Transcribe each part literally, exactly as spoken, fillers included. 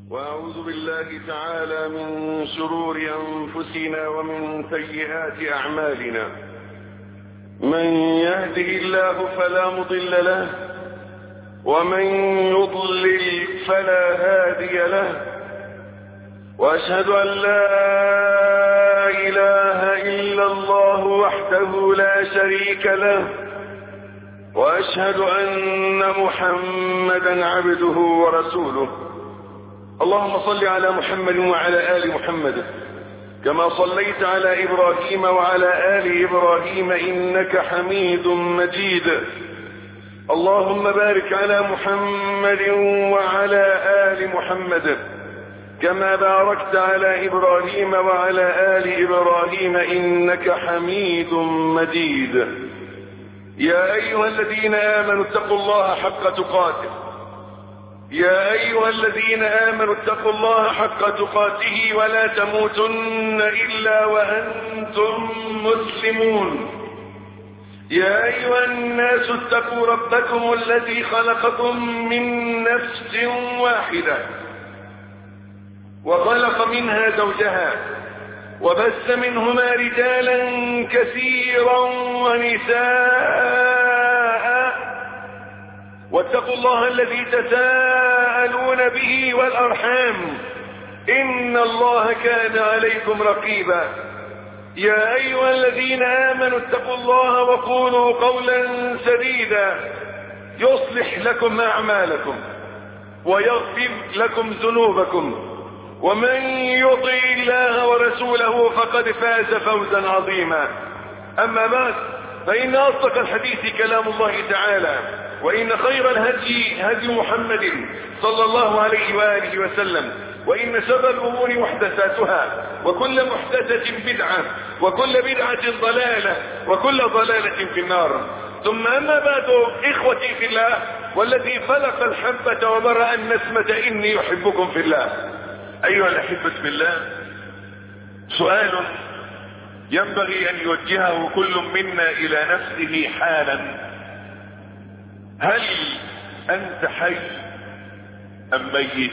وأعوذ بالله تعالى من شرور أنفسنا ومن سيئات أعمالنا. من يهده الله فلا مضل له، ومن يضلل فلا هادي له. وأشهد أن لا إله إلا الله وحده لا شريك له، وأشهد أن محمدا عبده ورسوله. اللهم صل على محمد وعلى آل محمد كما صليت على إبراهيم وعلى آل إبراهيم إنك حميد مجيد. اللهم بارك على محمد وعلى آل محمد كما باركت على إبراهيم وعلى آل إبراهيم إنك حميد مجيد. يا أيها الذين آمنوا اتقوا الله حق تقاته يا أيها الذين آمنوا اتقوا الله حق تقاته ولا تموتن إلا وأنتم مسلمون. يا أيها الناس اتقوا ربكم الذي خلقكم من نفس واحدة وخلق منها زوجها وبث منهما رجالا كثيرا ونساء، واتقوا الله الذي تساءلون به والأرحام إن الله كان عليكم رقيبا. يا أيها الذين آمنوا اتقوا الله وقولوا قولا سديدا يصلح لكم أعمالكم ويغفر لكم ذنوبكم، ومن يطع الله ورسوله فقد فاز فوزا عظيما. أما بعد، فإن أصدق الحديث كلام الله تعالى، وإن خير الهدي هدي محمد صلى الله عليه وآله وسلم، وإن شر الأمور محدثاتها، وكل محدثة بدعة، وكل بدعة ضلالة، وكل ضلالة في النار. ثم أما بعد، إخوتي في الله والذي خلق الحبة وبرأ النسمة إني يحبكم في الله. أيها الأحبة في الله، سؤال ينبغي أن يوجهه كل منا إلى نفسه حالا: هل أنت حي أم ميت؟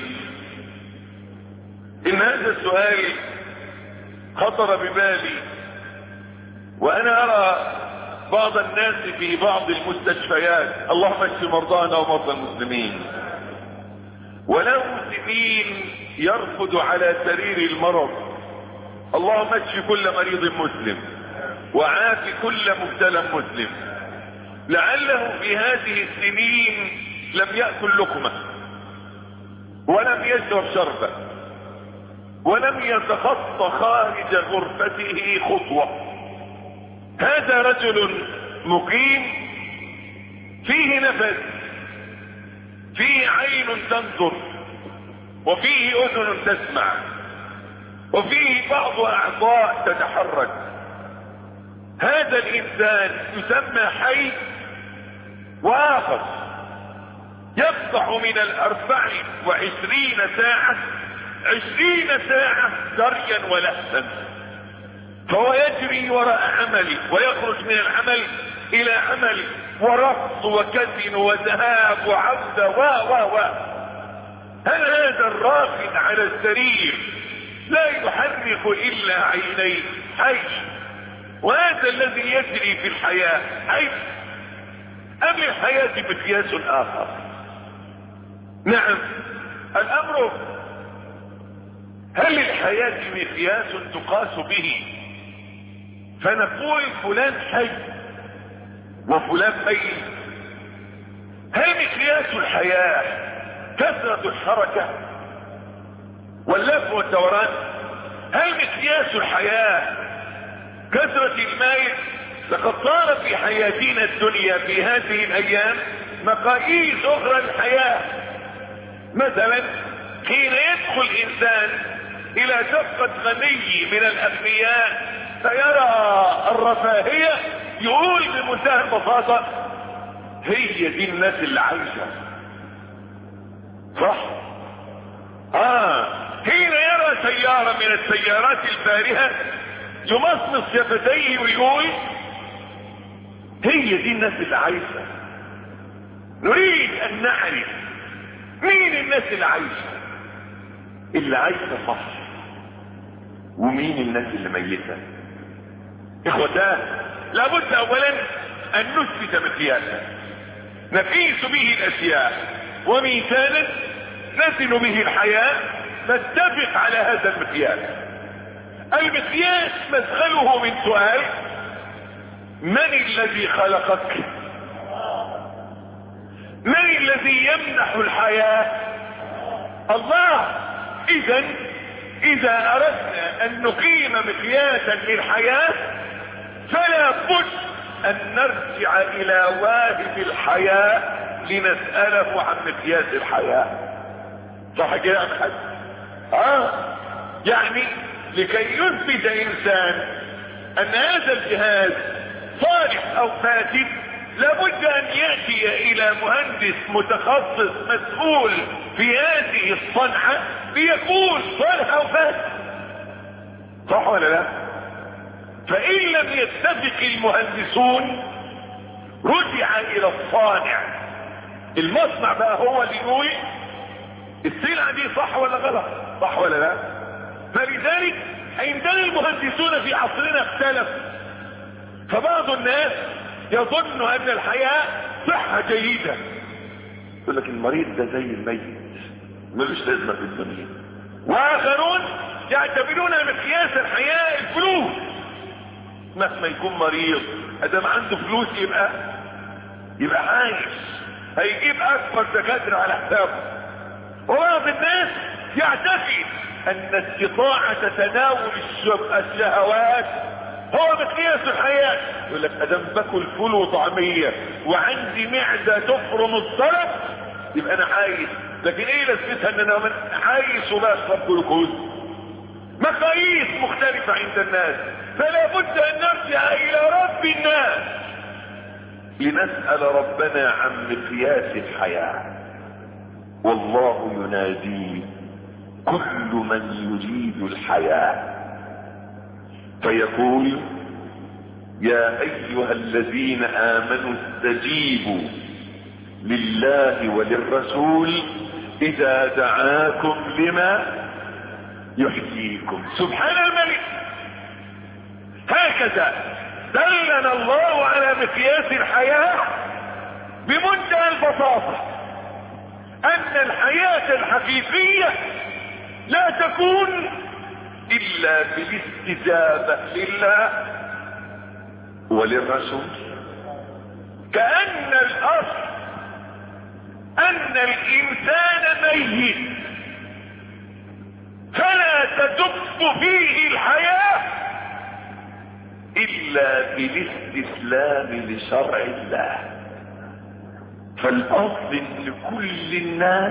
إن هذا السؤال خطر ببالي وأنا أرى بعض الناس في بعض المستشفيات، اللهم اشف مرضانا ومرضى المسلمين، وله سنين يرقد على سرير المرض. اللهم اشف كل مريض مسلم وعاف كل مبتلى مسلم. لعله في هذه السنين لم يأكل لقمة ولم يشرب شربة ولم يتخطى خارج غرفته خطوة. هذا رجل مقيم فيه نفس، فيه عين تنظر، وفيه أذن تسمع، وفيه بعض أعضاء تتحرك. هذا الإنسان يسمى حي، وآخر يقطع من الأربع وعشرين ساعة عشرين ساعة جريا ولهثا، فهو يجري وراء عمله ويخرج من العمل إلى عمل، ورقص وكسن وذهاب وعودة و و و هل هذا الراقد على السرير لا يحرك إلا عينيه؟ حي. وهذا الذي يجري في الحياة حي، أم الحياة مقياس آخر؟ نعم، الأمر هل الحياة مقياس تقاس به فنقول فلان حي وفلان ميت؟ هل مقياس الحياة كثرة الحركة واللف والدوران؟ هل مقياس الحياة كثرة المال؟ لقد صار في حياتنا الدنيا في هذه الأيام مقاييس أخرى للحياة. مثلا حين يدخل إنسان إلى شقة غني من الأغنياء فيرى الرفاهية، يقول بمنتهى البساطة: هي دي الناس اللي عايشة، صح؟ آه حين يرى سيارة من السيارات الفارهة يمصمص شفتيه ويقول: هي دي الناس اللي عايشة. نريد ان نعرف مين الناس اللي عايشة. اللي عايشة صح ومين الناس اللي ميتة. اخوتاه، لابد اولا ان نثبت مقياسا نقيس به الاشياء وميزانا نزن به الحياة، نتفق على هذا المقياس. المقياس مدخله من سؤال: من الذي خلقك؟ من الذي يمنح الحياة؟ الله. اذا اذا اردنا ان نقيم مقياسا للحياة فلا بد ان نرجع الى واهب الحياة لنسأله عن مقياس الحياة. صح كده يا محمد؟ اه يعني لكي يثبت انسان ان هذا الجهاز صالح او فاسد لابد ان ياتي الى مهندس متخصص مسؤول في هذه الصنعة ليقول صالح او فاسد. صح ولا لا؟ فان لم يتفق المهندسون رجع الى الصانع. المصنع بقى هو اللي يقول السلعة دي صح ولا غلط، صح ولا لا؟ فلذلك عندنا المهندسون في عصرنا اختلفوا، فبعض الناس يظن ان الحياة صحة جيدة، يقول لك المريض ده زي الميت ملوش لازمة في الدنيا. واخرون يعتبرون مقياس الحياة الفلوس، مهما يكون مريض ادام عنده فلوس يبقى يبقى عايش، هيجيب اكبر دكاترة على حسابه. وبعض الناس يعتقد ان استطاعة تناول الشهوات هو مقياس الحياة. يقول لك ادام باكل فول وطعمية وعندي معدة تفرم الصرف يبقى انا عايش. لكن ايه لازمتها ان انا عايش وبشرب جلوكوز؟ مقاييس مختلفة عند الناس، فلا بد ان نرجع الى رب الناس لنسأل ربنا عن مقياس الحياة. والله ينادي كل من يريد الحياة فيقول: يا ايها الذين امنوا استجيبوا لله وللرسول اذا دعاكم لما يحييكم. سبحان الملك. هكذا دلنا الله على مقياس الحياة بمنتهى البساطة، ان الحياة الحقيقية لا تكون الا بالاستجابة لله وللرسول. كأن الاصل ان الانسان ميت فلا تدب فيه الحياة الا بالاستسلام لشرع الله. فالاصل ان كل الناس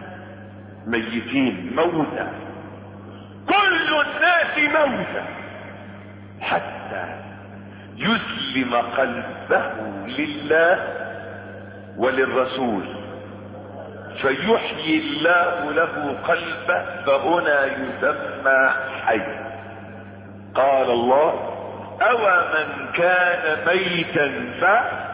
ميتين موتى، كل الناس موتى حتى يسلم قلبه لله وللرسول فيحيي الله له قلبه فهنا يسمى حي. قال الله: أو من كان ميتا ف...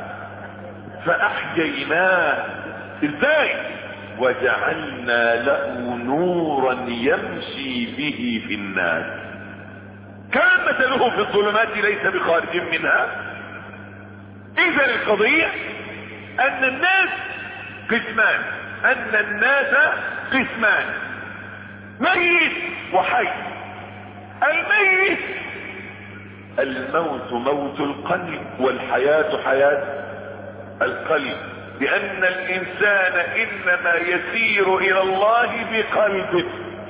فأحييناه. ازاي؟ وجعلنا له نورا يمشي به في الناس كان مثله في الظلمات ليس بخارج منها. اذا القضية ان الناس قسمان، ان الناس قسمان: ميت وحي. الميت الموت موت القلب والحياة حياة القلب، لان الانسان انما يسير الى الله بقلبه،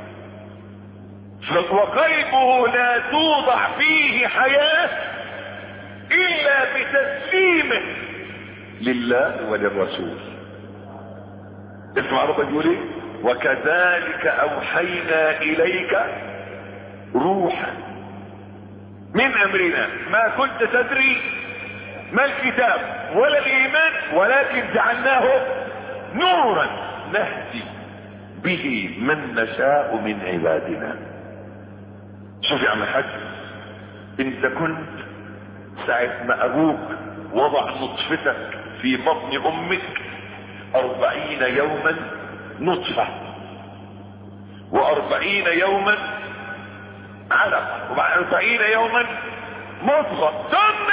وقلبه لا توضع فيه حياة الا بتسليمه لله وللرسول. اسمع ربنا يقول ايه: وكذلك اوحينا اليك روحا من امرنا ما كنت تدري ما الكتاب ولا الايمان ولكن جعلناه نورا نهدي به من نشاء من عبادنا. شوف يا عم الحاج، انت كنت ساعة ما ابوك وضع نطفتك في بطن امك اربعين يوما نطفة، واربعين يوما علقة، وبعد اربعين يوما مضغة، ثم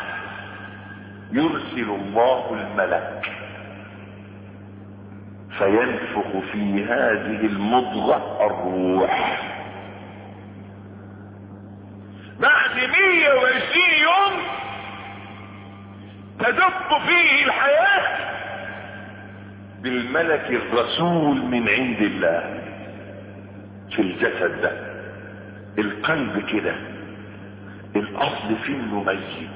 يرسل الله الملك فينفخ في هذه المضغة الروح. بعد مية وعشرين يوم تدب فيه الحياة بالملك الرسول من عند الله في الجسد ده. القلب كده الاصل فيه انه ميت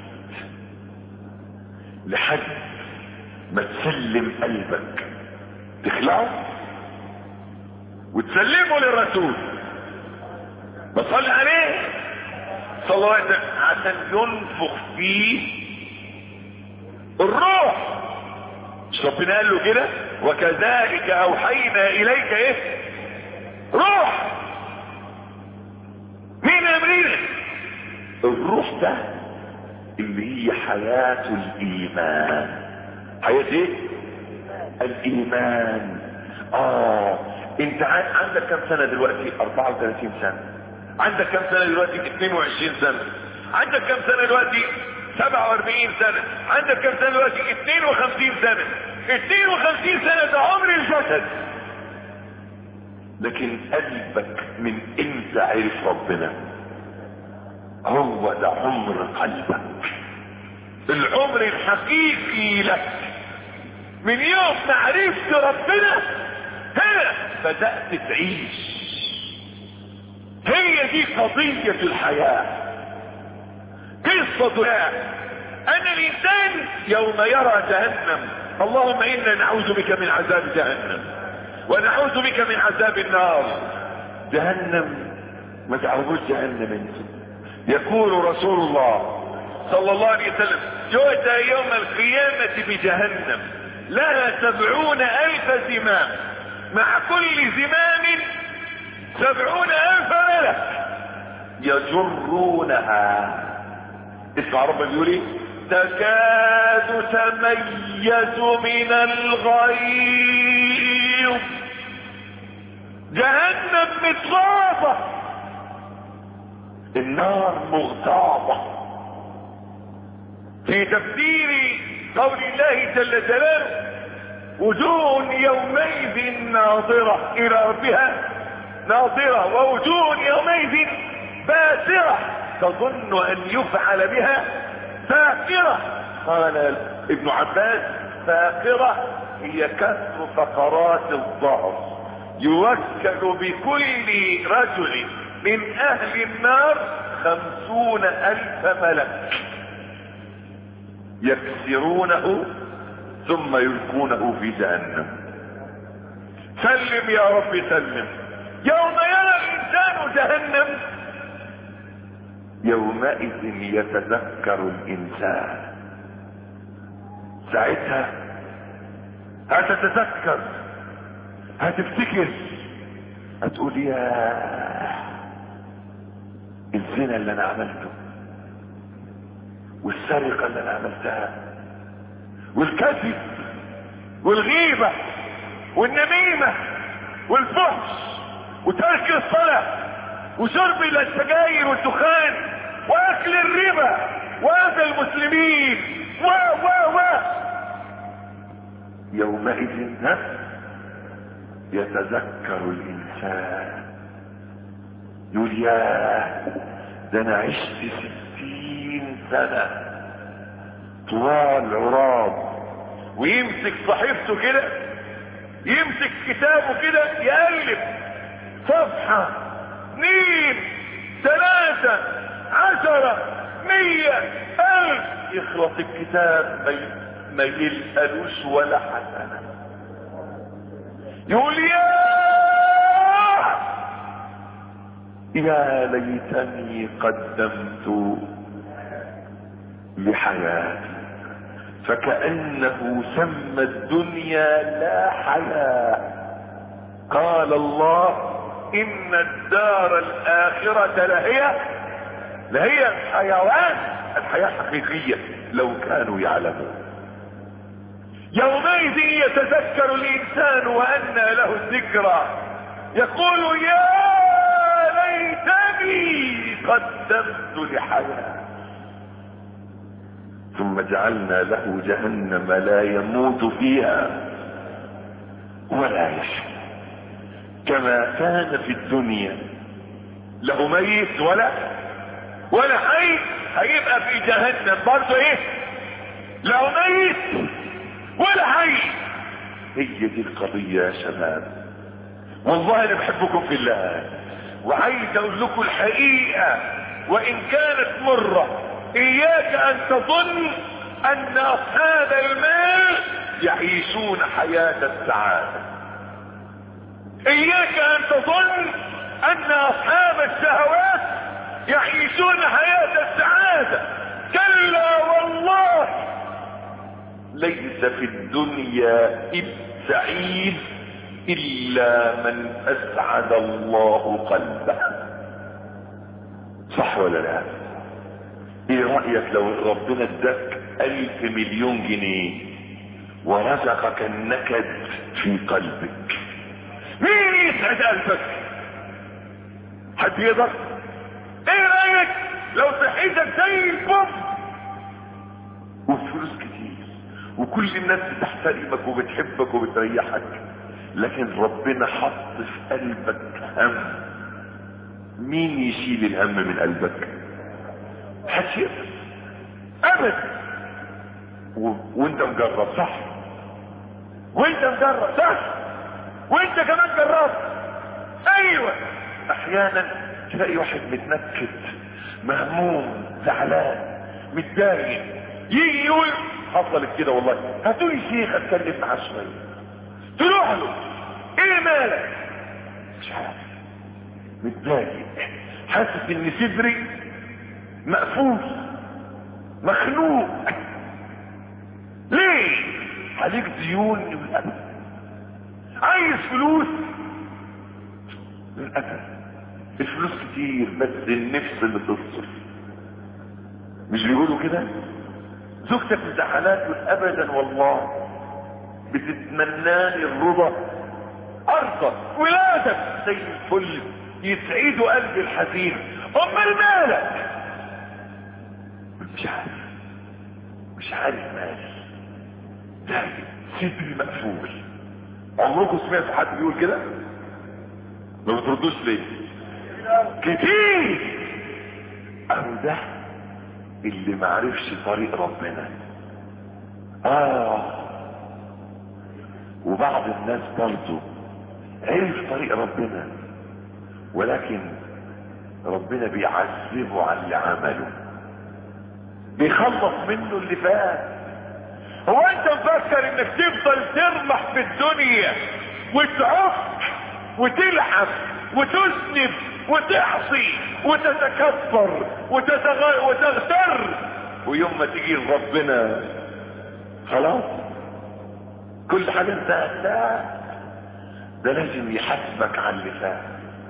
لحد ما تسلم قلبك، تخلعه وتسلمه للرسول بصلي عليه صلى الله عليه وسلم عشان ينفخ فيه الروح. مش ربنا قال له كده وكذلك اوحينا اليك ايه؟ روح من امرنا. الروح ده اللي هي حياة الايمان. حياة ايه؟ الايمان. اه انت عندك كم سنة دلوقتي؟ اربعة وثلاثين سنة. عندك كم سنة دلوقتي؟ اثنين وعشرين سنة. عندك كم سنة دلوقتي؟ سبعة واربعين سنة. عندك كم سنة دلوقتي؟ اثنين وخمسين سنة. اثنين وخمسين سنة ده عمر الجسد، لكن قلبك من امتى عرف ربنا؟ هو ده عمر قلبك، العمر الحقيقي لك من يوم ما عرفت ربنا هنا بدأت تعيش. هي دي قضية الحياة، قصة ان الانسان يوم يرى جهنم، اللهم انا نعوذ بك من عذاب جهنم ونعوذ بك من عذاب النار. جهنم ما تعرفوش جهنم انتم. يقول رسول الله صلى الله عليه وسلم يؤتى يوم القيامة بجهنم لها سبعون الف زمام، مع كل زمام سبعون الف ملك يجرونها. اسمع ربنا بيقول ايه؟ تكاد تميز من الغيظ. جهنم متغاظة، النار مغتاظة. في تفسير قول الله جل جلاله وجوه يومئذ ناظرة الى ربها ناظرة ووجوه يومئذ باسرة تظن ان يفعل بها فاقرة. قال ابن عباس فاقرة هي كسر فقرات الظهر، يوكل بكل رجل من اهل النار خمسون الف ملك يكسرونه ثم يلقونه في جهنم. سلم يا رب سلم. يوم يرى الانسان جهنم يومئذ يتذكر الانسان. ساعتها هتتذكر، هتفتكر، هتقول يا الزنا اللي انا عملته، والسرقة اللي انا عملتها، والكذب والغيبة والنميمة والفحش وترك الصلاة وشرب السجاير والدخان واكل الربا واذى المسلمين و و و يومئذ ها يتذكر الانسان يقول يا ده انا عشت ستين سنة طوال عراض. ويمسك صحيفته كده، يمسك كتابه كده يقلب صفحة اثنين ثلاثة عشرة مية الف، يخلص الكتاب ما يلقالوش ولا حسنة. يقول يا يا ليتني قدمت لحياتي، فكأنه سمى الدنيا لا حياة. قال الله ان الدار الاخرة لهي لهي الحيوان، الحياة حقيقية لو كانوا يعلمون. يومئذ يتذكر الانسان وانى له الذكرى يقول يا ليتني قدمت لحياتي. ثم جعلنا له جهنم لا يموت فيها ولا يحيا. كما كان في الدنيا لا ميت ولا ولا حي، هيبقى في جهنم برضه ايه؟ لا ميت ولا حي. هي دي القضية يا شباب. والله انا بحبكم في الله وعايز اقول لكم الحقيقة وان كانت مرة. اياك ان تظن ان اصحاب المال يعيشون حياة السعادة. اياك ان تظن ان اصحاب الشهوات يعيشون حياة السعادة. كلا والله. ليس في الدنيا سعيد الا من اسعد الله قلبه. صح ولا لا؟ ايه رأيك لو ربنا اداك الف مليون جنيه ورزقك النكد في قلبك؟ مين يسعد قلبك؟ حد يقدر؟ ايه رأيك لو صحيتك زي البوم وفلوس كتير وكل الناس بتحترمك وبتحبك وبتريحك، لكن ربنا حط في قلبك هم؟ مين يشيل الهم من قلبك؟ محدش يقدر ابدا. و... وانت مجرب صح، وانت مجرب صح، وانت كمان جربت. ايوه احيانا تلاقي واحد متنكد مهموم زعلان متضايق يجي يقول حصلت كده والله، هاتولي شيخ اتكلم معاه شويه. تروح له ايه مالك؟ مش عارف، متضايق، حاسس ان صدري مقفول مخنوق. ليه؟ عليك ديون للأبد، عايز فلوس للأبد، الفلوس كتير بس النفس اللي تصرف. مش بيقولوا كده؟ زوجتك مزعلات ابدا والله بتتمناني الرضا ارضى، ولادك زي الفل يسعدوا قلبي الحزين. امال مالك؟ مش عارف، مش عارف مالي، دايما صدري مقفول. عمركم سمعتوا حد بيقول كده؟ ما بتردوش ليه؟ كتير. او ده اللي معرفش طريق ربنا. اه وبعض الناس برضو عرف طريق ربنا ولكن ربنا بيعذبه على اللي عمله، بيخلص منه اللي فات. هو انت مفكر انك تفضل ترمح في الدنيا وتعك وتلعب وتذنب وتعصي وتتكبر وتتغ... وتغتر، ويوم ما تيجي ربنا خلاص كل حاجة انتهت؟ لا، ده لازم يحاسبك على اللي فات.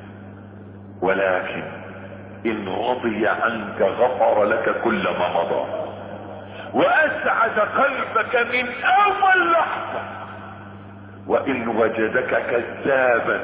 ولكن ان رضي عنك غفر لك كل ما مضى واسعد قلبك من اول لحظة. وان وجدك كذابا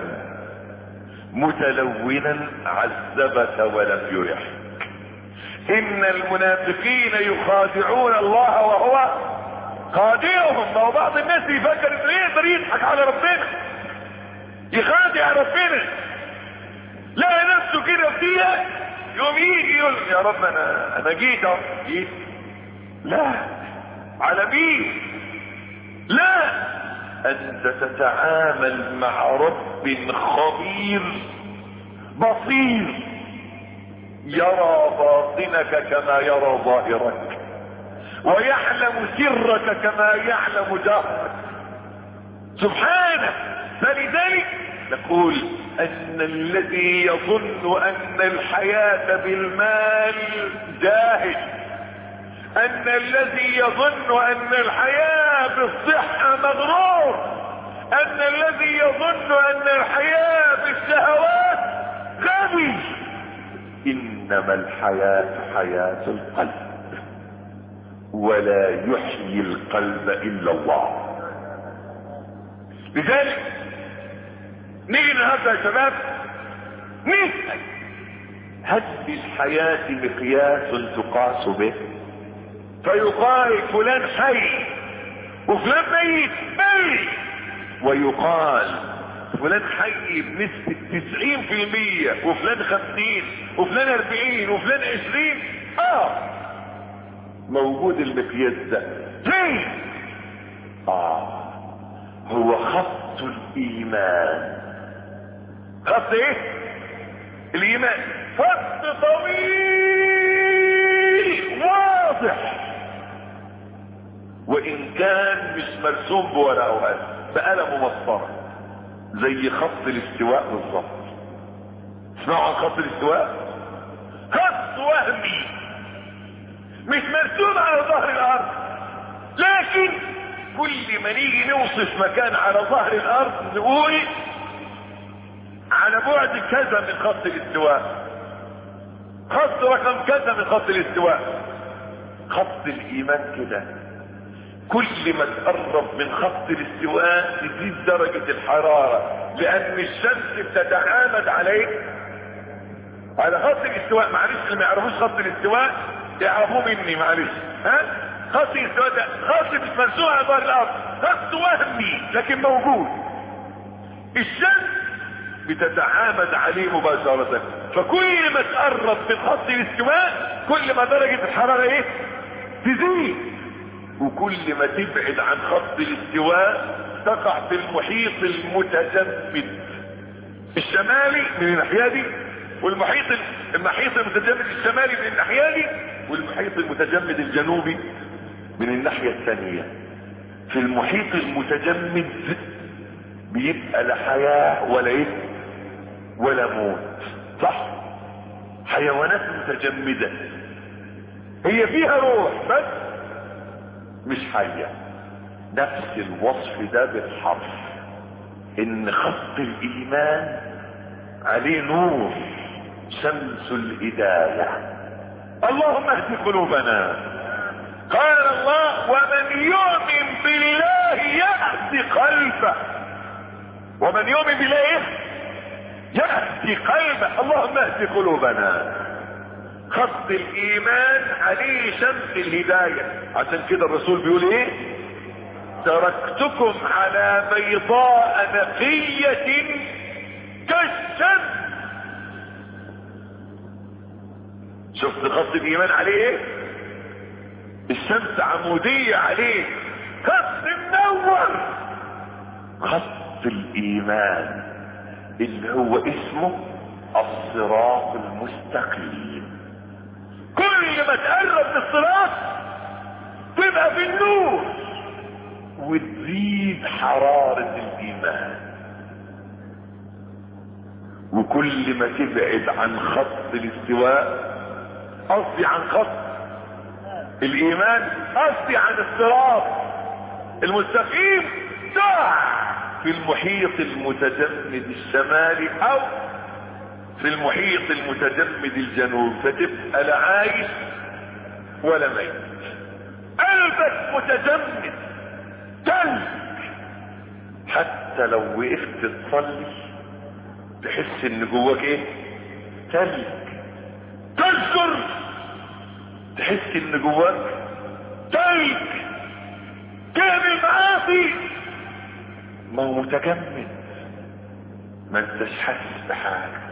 متلونا عذبك ولم يرحك. ان المنافقين يخادعون الله وهو خادعهم. ما هو بعض الناس يفكر انه يقدر يضحك على ربنا، يخادع ربنا، لا نفسه كده فيها، يوم يجي يقول يا رب انا انا جيت اهو جيت. لا، على مين؟ لا، انت تتعامل مع رب خبير بصير يرى باطنك كما يرى ظاهرك ويعلم سرك كما يعلم جهرك سبحانه. فلذلك نقول ان الذي يظن ان الحياة بالمال جاهل، ان الذي يظن ان الحياة بالصحة مغرور، ان الذي يظن ان الحياة بالشهوات غبي. انما الحياة حياة القلب ولا يحيي القلب الا الله. لذلك نيجي النهارده يا شباب نسأل: هل للحياة مقياس تقاس به؟ فيقال فلان حي وفلان ميت ميت، ويقال فلان حي بنسبة تسعين في المية وفلان خمسين وفلان اربعين وفلان عشرين. اه موجود المقياس ده فين؟ اه هو خط الايمان. خط ايه؟ الايمان. خط طويل واضح، وان كان مش مرسوم بورقه وقلم، بقلم ومسطره، زي خط الاستواء بالظبط. اسمعوا عن خط الاستواء؟ خط وهمي مش مرسوم على ظهر الارض، لكن كل ما نيجي نوصف مكان على ظهر الارض نقول على بعد كذا من خط الاستواء، خط رقم كذا من خط الاستواء. خط الايمان كده، كل ما تقرب من خط الاستواء تزيد درجة الحرارة، لان الشمس بتتعامد عليه على خط الاستواء. معلش اللي ما يعرفوش خط الاستواء يعرفوه مني، معلش. ها خط الاستواء ده خط مش مرسوم على ظهر الارض، خط وهمي لكن موجود. الشمس بتتعامد عليه مباشرة، فكل ما تقرب من خط الاستواء كل ما درجة الحرارة ايه؟ تزيد. وكل ما تبعد عن خط الاستواء تقع في المحيط المتجمد الشمالي من الناحية دي، والمحيط المحيط المتجمد الشمالي من الناحية دي، والمحيط المتجمد الجنوبي من الناحية الثانية. في المحيط المتجمد بيبقى لا حياة ولا ايه ولا موت، صح؟ حيوانات متجمدة هي فيها روح بس مش حية. نفس الوصف ده بالحرف، ان خط الايمان عليه نور، شمس الهداية. اللهم اهد قلوبنا. قال الله: ومن يؤمن بالله يهدي قلبه. ومن يؤمن بالله يهدي قلبه. اللهم اهد قلوبنا. خط الايمان عليه شمس الهداية. عشان كده الرسول بيقول ايه؟ تركتكم على بيضاء نقية كالشمس. شفت خط الايمان عليه ايه؟ الشمس عمودية عليه، خط منور. خط الايمان اللي هو اسمه الصراط المستقيم. كل ما تقرب من الصراط تبقى في النور وتزيد حرارة الايمان، وكل ما تبعد عن خط الاستواء، قصدي عن خط الايمان، قصدي عن الصراط المستقيم، تقع في المحيط المتجمد الشمالي او في المحيط المتجمد الجنوب، فتبقى لا عايش ولا ميت. قلبك متجمد تلج، حتى لو وقفت تصلي تحس ان جواك ايه؟ تلج. تذكر تحس ان جواك تلج. كامل معاصي ما هو متجمد، ما انتش حاسس بحاجه.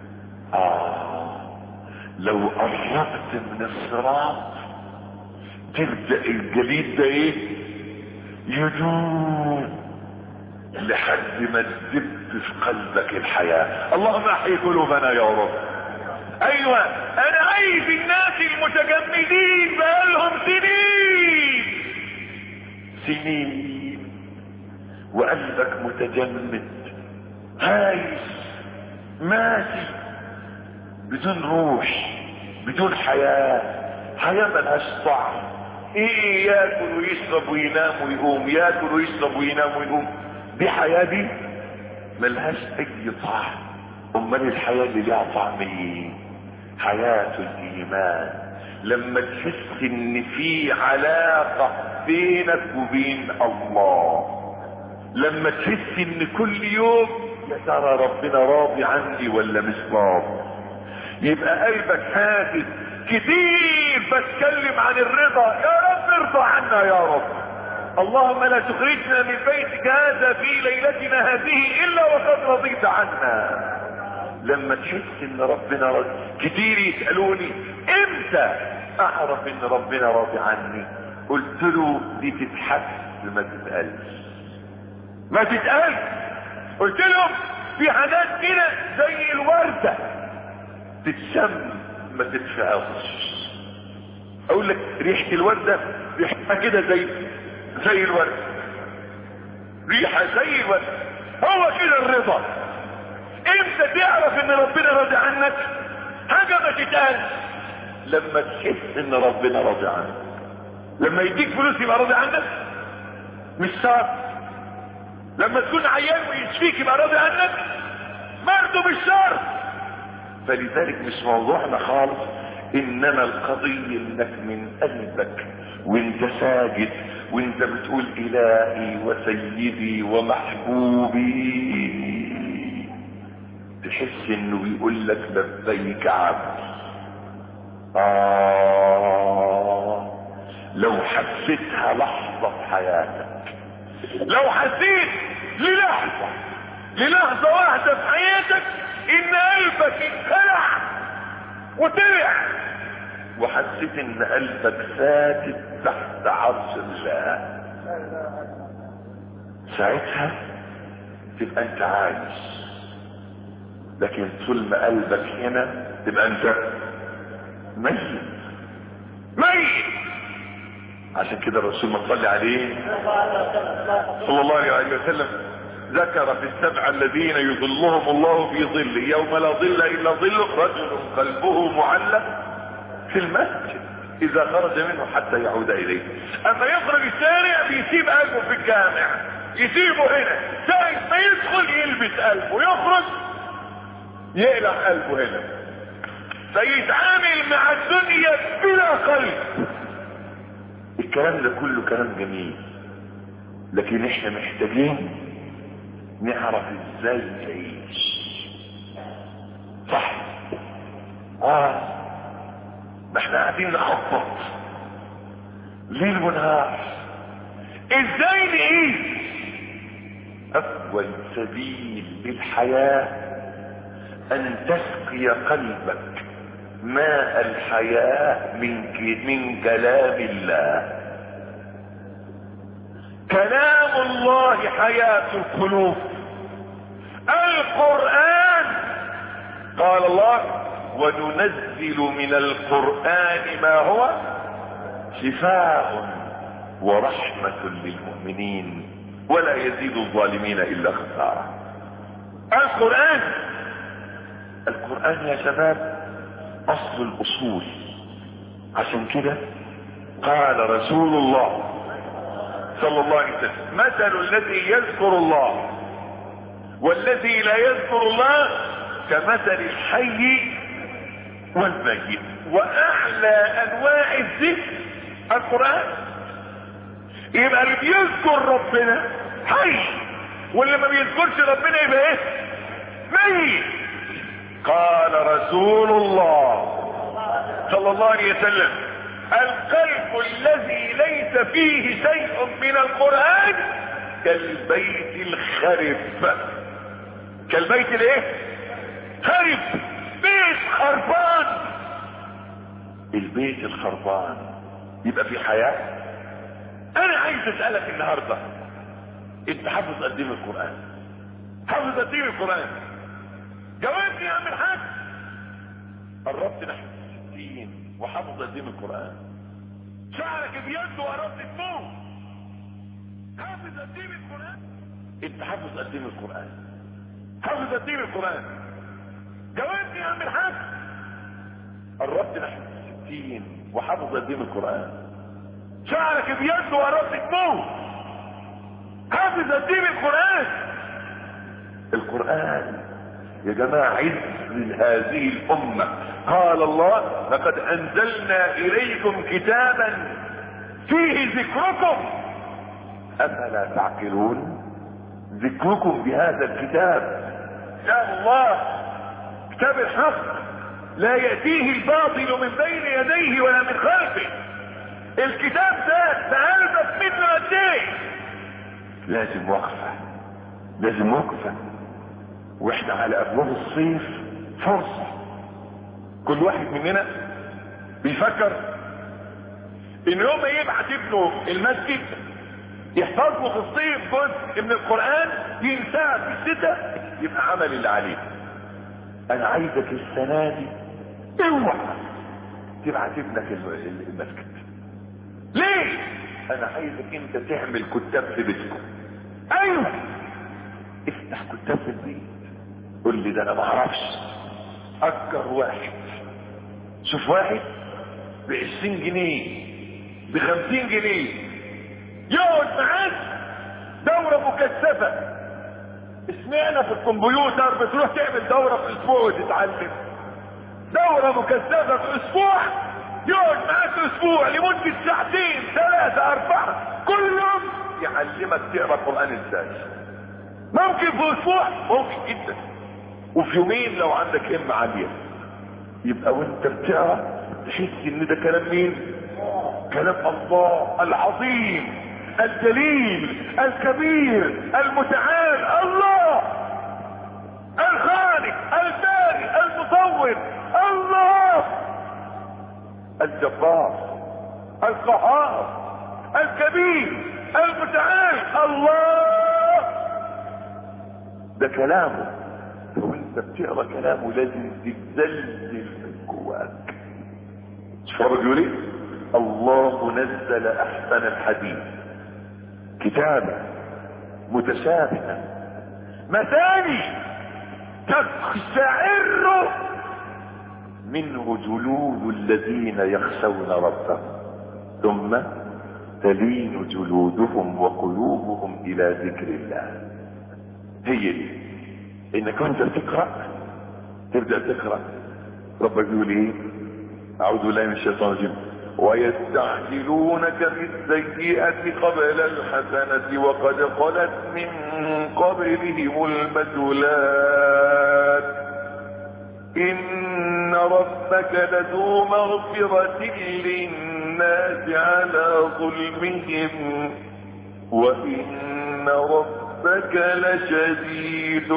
اه لو قربت من الصراط تبدأ الجليد ده ايه؟ يدوب لحد ما تدب في قلبك الحياة. اللهم احيي قلوبنا يا رب. ايوه انا عايز الناس المتجمدين بقالهم سنين سنين وقلبك متجمد عايش ماشي بدون روح، بدون حياة، حياة ملهاش طعم. ايه ياكل ويشرب وينام ويقوم، ياكل ويشرب وينام ويقوم، دي حياة دي ملهاش اي طعم. امال الحياة اللي ليها طعم ايه؟ حياة الايمان. لما تحس ان في علاقة بينك وبين الله، لما تحس ان كل يوم يا ترى ربنا راضي عني ولا مش راضي. يبقى قلبك حاسس كتير بتكلم عن الرضا، يا رب ارضى عنا يا رب، اللهم لا تخرجنا من بيتك هذا في ليلتنا هذه الا وقد رضيت عنا. لما تحس ان ربنا راضي، كتير يسألوني امتى اعرف ان ربنا راضي عني؟ قلت له دي تتحس ما تتقالش، ما تتقالش. قلت لهم في حاجات كده زي الوردة تتشم ما تتفعصش. اقول لك ريحة الوردة ريحتها كده زي زي الوردة، ريحة زي الوردة. هو كده الرضا. امتى تعرف ان ربنا راضي عنك؟ حاجة ما تتقالش. لما تحس ان ربنا راضي عنك. لما يديك فلوس يبقى راضي عنك؟ مش شرط. لما تكون عيان ويشفيك يبقى راضي عنك؟ برضه مش شرط. فلذلك مش موضوعنا خالص، انما القضية انك من قلبك وانت ساجد وانت بتقول الهي وسيدي ومحبوبي، تحس انه بيقول لك لبيك عبد. آه لو حسيتها لحظة في حياتك، لو حسيت للحظة للحظة واحدة في حياتك ان قلبك اتخلع وطلع، وحسيت ان قلبك ساكت تحت عرش الله، ساعتها تبقى انت عايش. لكن طول ما قلبك هنا تبقى انت ميت ميت. عشان كده الرسول ما صلى عليه صلى الله عليه وسلم ذكر في السبع الذين يظلهم الله في ظله يوم لا ظل الا ظله رجل قلبه معلق في المسجد اذا خرج منه حتى يعود اليه. اما يخرج الشارع بيسيب قلبه في الجامع، يسيبه هنا، ساعة ما يدخل يلبس قلبه، يخرج يقلع قلبه هنا، فيتعامل مع الدنيا بلا قلب. الكلام ده كله كلام جميل، لكن احنا محتاجين نعرف ازاي نعيش صح. اه ما احنا قاعدين نخطط ليل ونهار ازاي نعيش. اول سبيل للحياة ان تسقي قلبك ماء الحياة من من كلام الله. كلام الله حياة القلوب. القرآن قال الله وننزل من القرآن ما هو شفاء ورحمة للمؤمنين ولا يزيد الظالمين إلا خسارة. القرآن القرآن يا شباب أصل الأصول. عشان كده قال رسول الله صلى الله عليه وسلم مثل الذي يذكر الله والذي لا يذكر الله كمثل الحي والميت. واعلى انواع الذكر القرآن. يبقى اللي بيذكر ربنا حي، واللي ما بيذكرش ربنا يبقى ايه؟ ميت. قال رسول الله صلى الله عليه وسلم القلب الذي ليس فيه شيء من القرآن كالبيت الخرب. كالبيت الايه؟ خرب. بيت خربان. البيت الخربان يبقى في حياة. انا عايز اسألك النهاردة، انت حافظ قد ايه من القرآن؟ حافظ قد ايه من القرآن؟ جاوبني يا عم الحاج. قربت نحو الستين وحافظ قد ايه من القرآن؟ شعرك بيد وقربت تموت. حافظ قد ايه من القرآن؟ انت حافظ قد ايه من القرآن؟ حافظ قد ايه من القرآن؟ جاوبني يا عم الحاج. قربت نحو الستين وحافظ قد ايه من القرآن؟ شعرك بيد وقربت تموت. حافظ قد ايه من القرآن؟ القرآن يا جماعة عز لهذه الأمة. قال الله لقد أنزلنا إليكم كتابا فيه ذكركم أفلا تعقلون. ذكركم بهذا الكتاب، كتاب الله، كتاب الحق، لا يأتيه الباطل من بين يديه ولا من خلفه. الكتاب ده تهلبس منه قد ايه؟ لازم وقفة، لازم وقفة. واحنا على ابواب الصيف فرصة، كل واحد مننا بيفكر ان يوم يبعت ابنه المسجد يحفظ له في الصيف جزء من القرآن ينساه في الشتاء يبقى عمل اللي عليه. انا عايزك السنة دي اوعى تبعت ابنك المسجد. ليه؟ انا عايزك انت تعمل كتاب في بيتكم. ايوه افتح كتاب في البيت. قول لي ده انا ما اعرفش. اجر واحد، شوف واحد بعشرين جنيه بخمسين جنيه يقعد معاك دورة مكثفة. اسمعنا في الكمبيوتر بتروح تعمل دورة في اسبوع وتتعلم. دورة مكثفة في اسبوع، يقعد معاك اسبوع لمدة ساعتين ثلاثة اربعة كل يوم يعلمك تقرا قرآن ازاي. ممكن في اسبوع، ممكن جدا. وفي يومين لو عندك همة عالية يبقى وانت بتقرا تحس ان ده كلام مين؟ كلام الله العظيم الجليل الكبير المتعال، الله الخالق الباري المصور، الله الجبار القهار الكبير المتعال، الله ده كلامه. وانت بتقرا كلامه لازم تتزلزل من جواك. شوف ربك بيقول ايه؟ الله نزل احسن الحديث كتابا متشابها مثاني تقشعر منه جلود الذين يخشون ربهم ثم تلين جلودهم وقلوبهم الى ذكر الله. هي دي انك وانت بتقرا تبدا تقرا ربك يقول ايه؟ اعوذ بالله من الشيطان الرجيم. ويستعجلونك بالسيئة قبل الحسنة وقد خلت من قبلهم المثلات إن ربك لذو مغفرة للناس على ظلمهم وإن ربك لشديد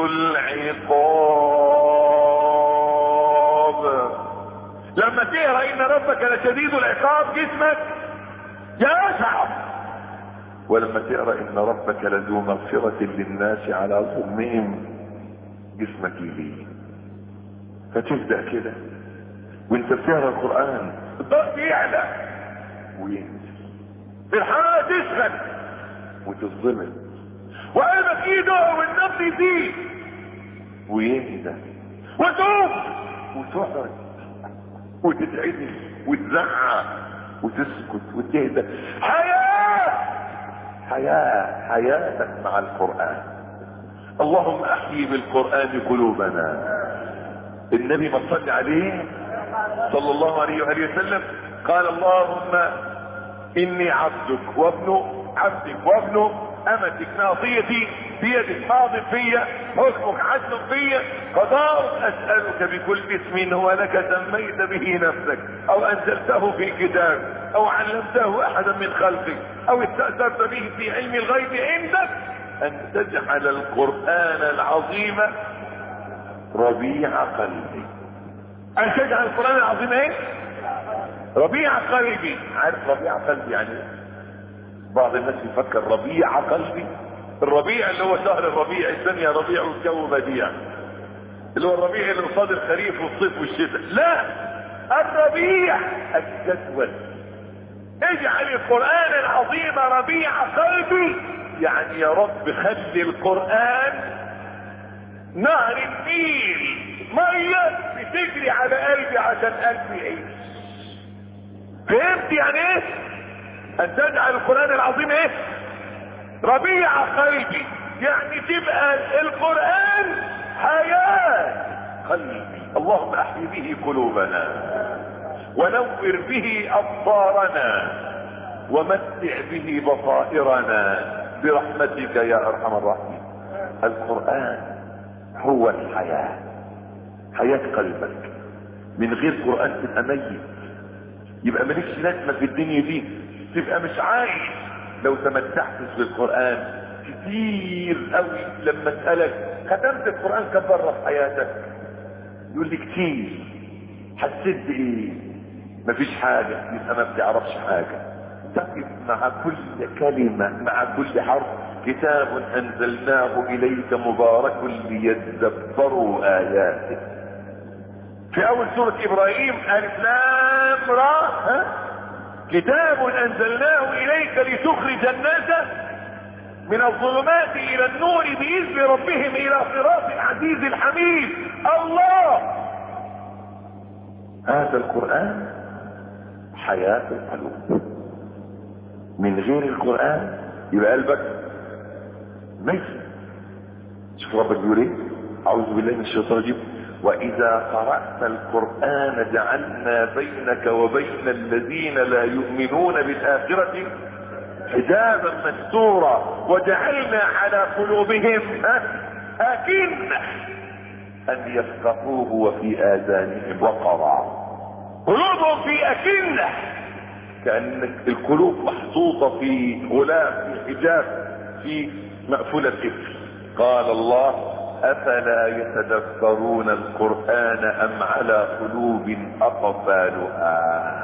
العقاب. لما تقرا ان ربك لشديد العقاب جسمك يشعر، ولما تقرا ان ربك لذو مغفرة للناس على ظلمهم جسمك يلين. فتبدا كده وانت بتقرا القران الضغط يعلى وينزل، الحراره تسخن وتظلم، وقلبك يدق والنبض يزيد ويهدى وتقوم وتقعد وتتعدل وتزعق وتسكت وتهدى. حياة حياة حياتك مع القرآن. اللهم احيي بالقرآن قلوبنا. النبي ما صلى عليه صلى الله عليه وآله وسلم قال اللهم اني عبدك وابن عبدك وابن امتك ناصيتي بيدك ماض فيا حكمك عدل فيا قضاءك اسالك بكل اسم هو لك سميت به نفسك او انزلته في كتاب او علمته احدا من خلقك او استاثرت به في علم الغيب عندك ان تجعل القران العظيم ربيع قلبي. ان تجعل القران العظيم ايه؟ ربيع قلبي. عارف ربيع قلبي يعني بعض الناس يفكر ربيع قلبي الربيع اللي هو شهر الربيع، الثانية ربيع والجو بديع، اللي هو الربيع اللي قصاد الخريف والصيف والشتاء. لا، الربيع الجدول. اجعل القرآن العظيم ربيع قلبي، يعني يا رب خلي القرآن نهر النيل مية بتجري على قلبي عشان قلبي يعيش. فهمت يعني ايه؟ ان تجعل القرآن العظيم ايه؟ ربيع قلبي، يعني تبقى القرآن حياة قلبي. اللهم احيي به قلوبنا ونور به ابصارنا ومتع به بصائرنا برحمتك يا ارحم الراحمين. القرآن هو الحياة، حياة قلبك. من غير قرآن تبقى ميت، يبقى مالكش لازمة في الدنيا دي، تبقى مش عايش. لو تمتعتش بالقرآن كتير قوي، لما اسألك ختمت القرآن كم مرة في حياتك؟ يقول لي كتير. حسيت بايه؟ مفيش حاجة، يبقى ما بتعرفش حاجة. تقف مع كل كلمة، مع كل حرف. كتاب انزلناه اليك مبارك ليدبروا اياته. في اول سورة ابراهيم الف لام را، ها؟ كتاب انزلناه اليك لتخرج الناس من الظلمات الى النور باذن ربهم الى صراط العزيز الحميد. الله، هذا القرآن حياة القلوب. من غير القرآن يبقى قلبك ميت. شوف ربك بيقول ايه؟ اعوذ بالله من الشيطان الرجيم: واذا قرأت القرآن جعلنا بينك وبين الذين لا يؤمنون بالآخرة حجابا مستورا وجعلنا على قلوبهم أكنة أن يفقهوه وفي آذانهم وقرا. قلوبهم في أكنة، كأن القلوب محطوطة في غلاف، في حجاب، في مقفولة قفل. قال الله: أفلا يتدبرون القرآن أم على قلوب أقفالها.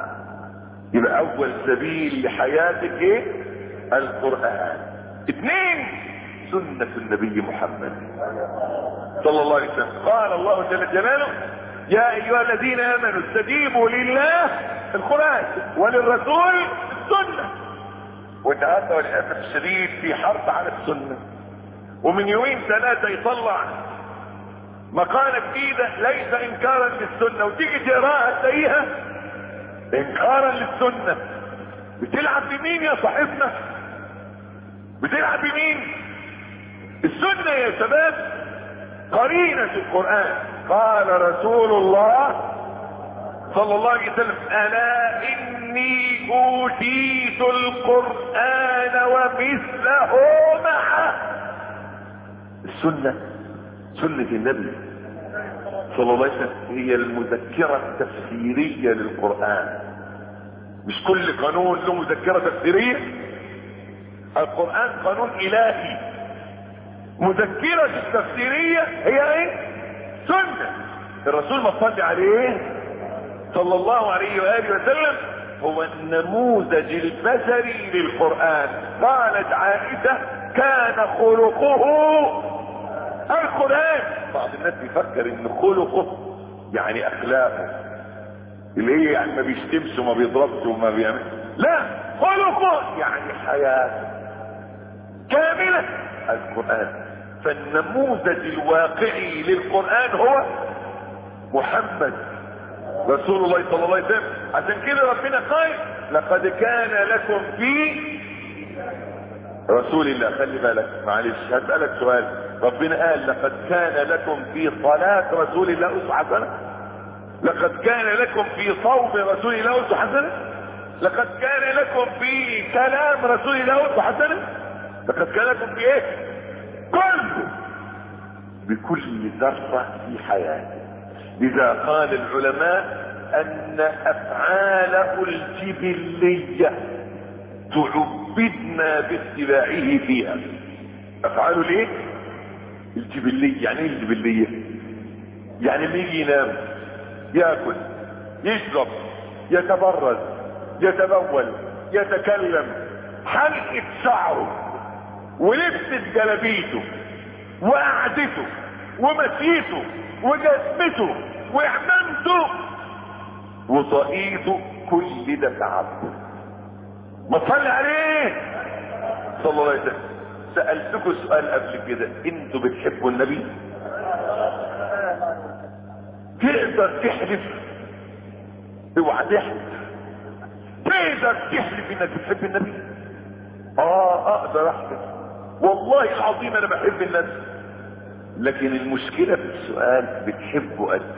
يبقى أول سبيل لحياتك إيه؟ القرآن. اثنين، سنة النبي محمد صلى الله عليه وسلم. قال الله جل جلاله: يا أيها الذين آمنوا استجيبوا لله القرآن وللرسول السنة. والنهارده وللأسف الشديد في حرب على السنة، ومن يومين ثلاثة يطلع مقالة جديدة ليس انكارا للسنة، وتيجي تقراها تلاقيها انكارا للسنة. بتلعب بمين يا صاحبنا؟ بتلعب بمين؟ السنة يا شباب قرينة القرآن. قال رسول الله صلى الله عليه وسلم: ألا إني أوتيت القرآن ومثله معه. السنة، سنة النبي صلى الله عليه وسلم، هي المذكرة التفسيرية للقرآن. مش كل قانون له مذكرة تفسيرية. القرآن قانون إلهي، مذكرة التفسيرية هي ايه؟ سنة الرسول ما صلى عليه صلى الله عليه وآله وسلم هو النموذج البشري للقرآن. قالت عائشة: كان خلقه القرآن. بعض الناس بيفكر ان خلقه يعني اخلاقه، اللي هي يعني ما بيشتمش وما بيضربش وما بيعمل. لا، خلقه يعني حياته كاملة القرآن. فالنموذج الواقعي للقرآن هو محمد رسول الله صلى الله عليه وسلم. عشان كده ربنا قال: لقد كان لكم في رسول الله. خلي بالك، معلش هسألك سؤال. ربنا قال: لقد كان لكم في صلاة رسول الله أسوة حسنة؟ لقد كان لكم في صوم رسول الله أسوة حسنة؟ لقد كان لكم في كلام رسول الله أسوة حسنة؟ لقد كان لكم في ايه؟ كله، بكل ذرة في حياته. لذا قال العلماء ان افعاله الجبلية تعبدنا باتباعه فيها. افعاله ليه؟ الجبلية. يعني ايه الجبلية؟ يعني اللي يجي ينام، ياكل، يشرب، يتبرز، يتبول، يتكلم، حلقة شعره ولبسة جلابيته وقعدته ومشيته وجسمته وعمامته وطاقيته، كل ده تعبد. ما تصلي عليه صلى الله عليه وسلم. سألتكم سؤال قبل كده: انتوا بتحبوا النبي؟ تقدر تحلف؟ اوعى تحلف. تقدر تحلف انك بتحب النبي؟ اه اقدر احلف والله العظيم انا بحب النبي. لكن المشكلة في السؤال: بتحبه قد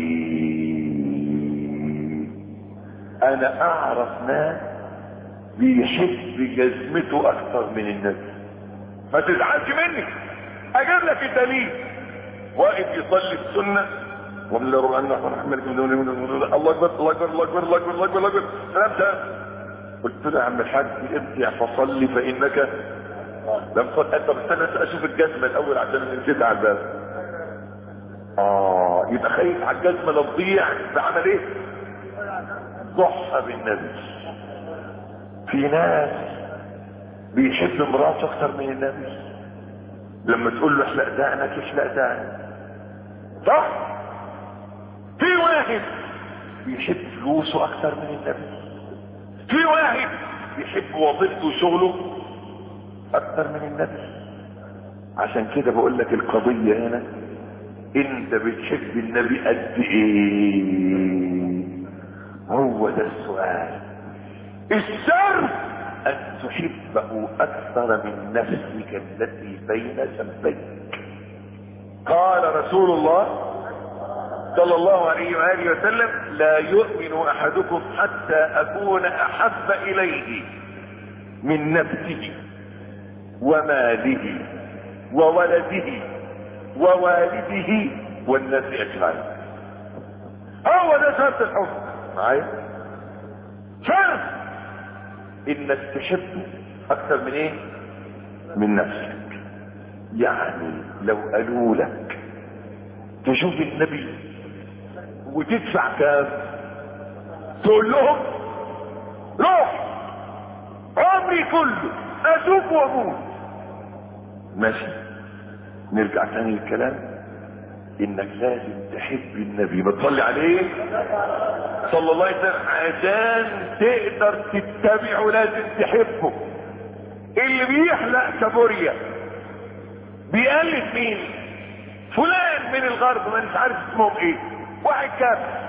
ايه؟ انا اعرف ناس بيحب جزمته اكتر من النبي. ما تزعلش مني، اجيب لك الدليل. واقف يصلي السنه ومن الله ان محمد الله اكبر الله اكبر الله اكبر الله اكبر الله اكبر الله اكبر سلام سلام. قلت له يا عم الحاج ارجع فصلي فانك لم تصل. طب استنى اشوف الجزمه الاول عشان نسيت على الباب. اه يبقى خايف على الجزمه لا تضيع. بعمل ايه؟ ضحى بالنبي. في ناس بيحب مراته اكتر من النبي. لما تقول له احلق دقنك يحلق دقنك، صح؟ في واحد بيحب فلوسه اكتر من النبي. في واحد بيحب وظيفته وشغله اكتر من النبي. عشان كده بقول لك القضية هنا انت بتحب النبي قد ايه؟ هو ده السؤال. السر ان تحبه اكثر من نفسك التي بين جنبيك. قال رسول الله صلى الله عليه وآله وسلم لا يؤمن احدكم حتى اكون احب اليه من نفسه وماله وولده ووالده والناس اجمعين. هو ده شرط الحب معايا. شرط انك تحبه اكثر من ايه؟ من نفسك. يعني لو قالوا لك تشوف النبي وتدفع كام تقول لهم روح عمري كله اشوف واموت. ماشي. نرجع تاني للكلام انك لازم تحب النبي. ما تصلي عليه صلى الله عليه وسلم عشان تقدر تتبعه لازم تحبه. اللي بيحلق كابوريا بيقلد مين؟ فلان من الغرب ما مش عارف اسمهم ايه، واحد كافر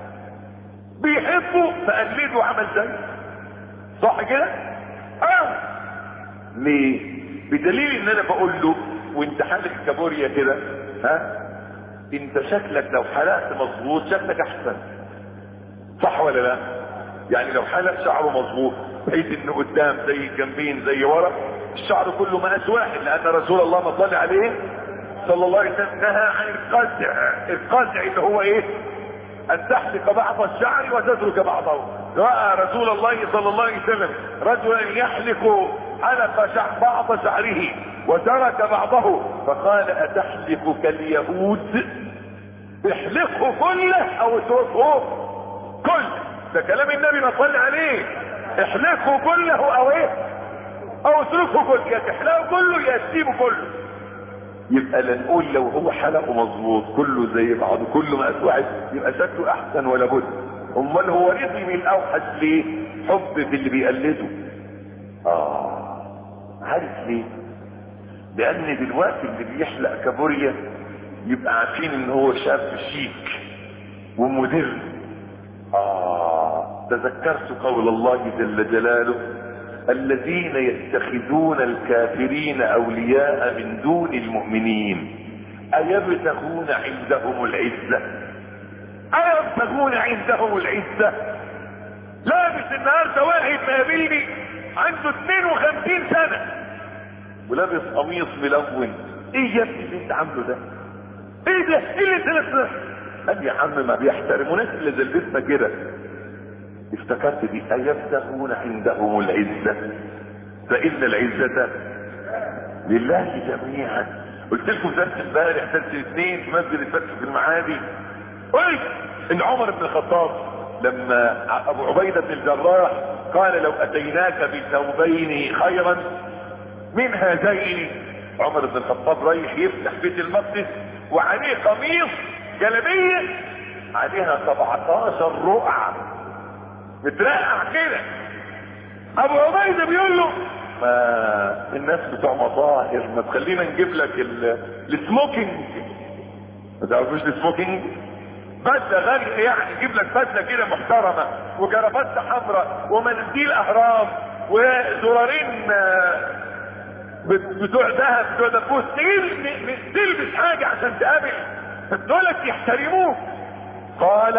بيحبه فقلده وعمل زيه، صح كده؟ اه ليه؟ بدليل ان انا بقول له وانت حالق كابوريا كده ها انت شكلك لو حلقت مظبوط شكلك احسن، صح ولا لا؟ يعني لو حلق شعره مظبوط بحيث انه قدام زي الجنبين زي ورا الشعر كله مقاس واحد، لان رسول الله ما صلى عليه صلى الله عليه وسلم نهى عن القزع. القزع اللي هو ايه؟ ان تحلق بعض الشعر وتترك بعضه. راى رسول الله صلى الله عليه وسلم رجلا يحلق حلق شعر بعض شعره وترك بعضه فقال اتحلق كاليهود؟ احلقه كله او اتركه كله. ده كلام النبي ما صلى عليه. احلقه كله او ايه؟ او اتركه كله. يا تحلقه كله يا تسيبه كله. يبقى لا نقول لو هو حلقه مظبوط كله زي بعضه كله مقاس واحد يبقى شكله احسن ولا بد. امال هو رضي من الاوحش ليه؟ حب في اللي بيقلده. اه عارف ليه؟ لان دلوقتي اللي بيحلق كابوريا يبقى عارفين ان هو شاب شيك ومدر. اه تذكرت قول الله جل جلاله الذين يتخذون الكافرين اولياء من دون المؤمنين ايبتغون عندهم العزة؟ ايبتغون عندهم العزة؟ لابس النهارده واحد مقابلني عنده اثنين وخمسين سنة ولابس قميص ملون. ايه يا ابني اللي انت عامله ده؟ ايه ده؟ ايه اللي انت لابسه؟ قال يا عم ما بيحترموا ناس اللي زلبسنا كده. افتكرت دي ايبتغون عندهم العزة فان العزة لله جميعا. قلت لكم درس امبارح درس الاثنين في مسجد الفتح في المعادي قلت ان عمر بن الخطاب لما ابو عبيدة بن الجراح قال لو اتيناك بثوبين خيرا من هذين، عمر بن الخطاب رايح يفتح بيت المقدس وعليه قميص جلابيه عليها سبعتاشر رقعة مترقع كده. ابو عبيدة بيقول له ما الناس بتوع مظاهر ما تخلينا نجيب لك السموكينج. ما تعرفوش السموكينج؟ بدله غاليه يعني نجيب لك بدله كده محترمه وجرافته حمراء ومناديل اهرام وزرارين بتوع ذهب بتوع دبوس تلبس حاجه عشان تقابل دولت يحترموك. قال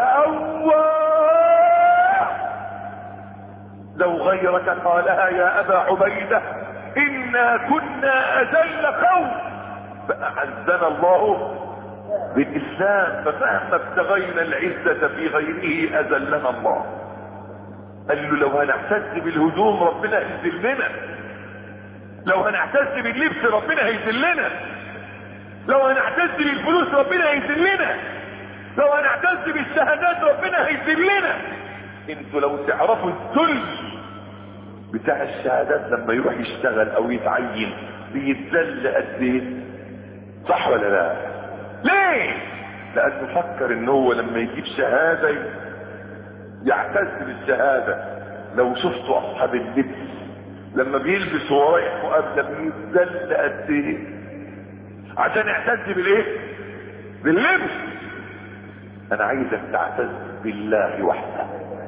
الله لو غيرك قالها يا ابا عبيده انا كنا اذل قوم فأعزنا الله بالإسلام، فمهما ابتغينا العزة في غيره أذلنا الله. قال له لو هنعتز بالهدوم ربنا هيذلنا، لو هنعتز باللبس ربنا هيذلنا، لو هنعتز بالفلوس ربنا هيذلنا، لو هنعتز بالشهادات ربنا هيذلنا. انتوا لو تعرفوا الذل بتاع الشهادات لما يروح يشتغل او يتعين بيتذل قد ايه، صح ولا لا؟ ليه؟ لانه فكر ان هو لما يجيب شهاده يعتز بالشهاده. لو شفتوا اصحاب اللبس لما بيلبسوا ورايح مقابله بيتذل قد ايه عشان يعتز بالايه؟ باللبس. انا عايزك تعتز بالله وحده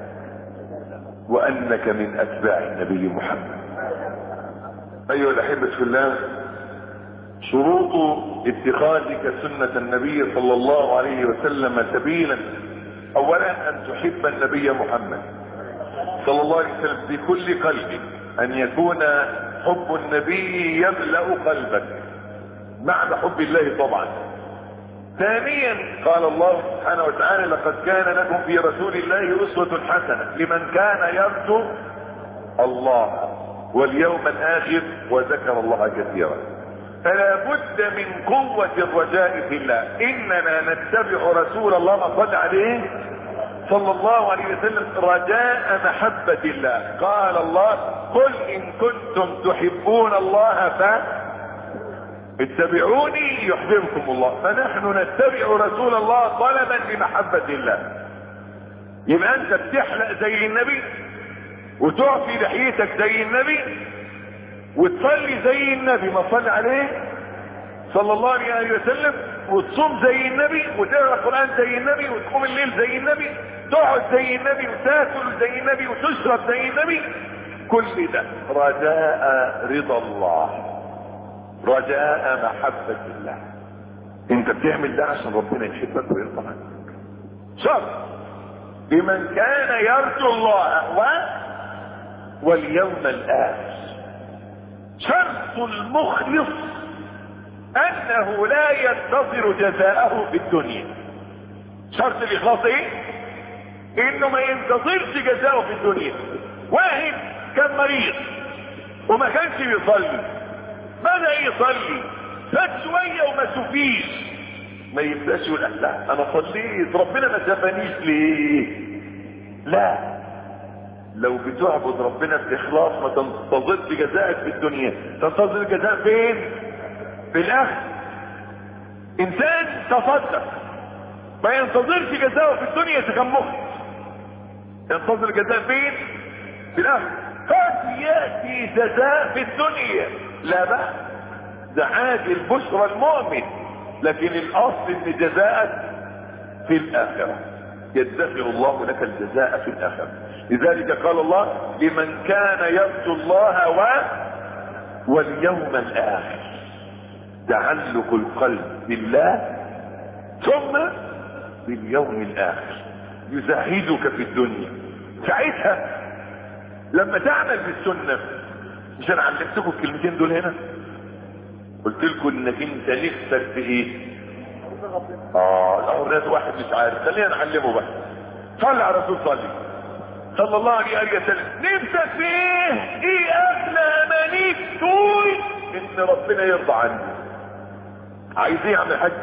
وانك من اتباع النبي محمد. ايها الاحبه في الله، شروط اتخاذك سنة النبي صلى الله عليه وسلم سبيلا: اولا ان تحب النبي محمد صلى الله عليه وسلم بكل قلبك، ان يكون حب النبي يملأ قلبك بعد حب الله طبعا. ثانيا قال الله سبحانه وتعالى: لقد كان لكم في رسول الله اسوة حسنة لمن كان يرجو الله واليوم الاخر وذكر الله كثيرا. فلا بد من قوة الرجاء في الله. اننا نتبع رسول الله صلى عليه صلى الله عليه وسلم رجاء محبة الله. قال الله: قل ان كنتم تحبون الله فاتبعوني يحببكم الله. فنحن نتبع رسول الله طلبا لمحبة الله. يبقى انت بتحلق زي النبي وتعفي لحيتك زي النبي وتصلي زي النبي ما صلى عليه صلى الله عليه وسلم، وتصوم زي النبي وتقرا القران زي النبي وتقوم الليل زي النبي، تقعد زي النبي وتاكل زي النبي وتشرب زي النبي. كل ده رجاء رضا الله، رجاء محبة الله. انت بتعمل ده عشان ربنا يحبك ويرضى عنك. شرط لمن كان يرجو الله و... واليوم الاخر. شرط المخلص انه لا ينتظر جزاءه في الدنيا. شرط الاخلاص ايه؟ انه ما ينتظرش جزاءه في الدنيا. واحد كان مريض وما كانش بيصلي، بدأ يصلي، فات شوية وما شوفيش، ما يبداش يقول لا انا صليت ربنا ما شافنيش ليه. لا، لو بتعبد ربنا باخلاص ما تنتظرش جزاءك في الدنيا، تنتظر الجزاء فين؟ في الاخر. انسان تصدق ما ينتظرش جزاءه في الدنيا، كان مخلص. ينتظر الجزاء فين؟ في الاخر. قد ياتي جزاء في الدنيا لا بأس، ده عاجل بشرى المؤمن، لكن الاصل ان جزاءك في الاخره. يدخر الله لك الجزاء في الاخره. لذلك قال الله: لمن كان يرجو الله و... واليوم الاخر. تعلق القلب بالله ثم باليوم الاخر يزهدك في الدنيا. ساعتها لما تعمل بالسنه، مش انا علمتكم الكلمتين دول هنا؟ قلت لكم انك انت نفسك في ايه؟ اه الاولاد واحد مش عارف، خلينا نعلمه بقى. صلي على الرسول، صلي صلى الله عليه وسلم. نفسك في ايه؟ ايه اغلى امانيك؟ تقول ان ربنا يرضى عني. عايز ايه يا عم الحاج؟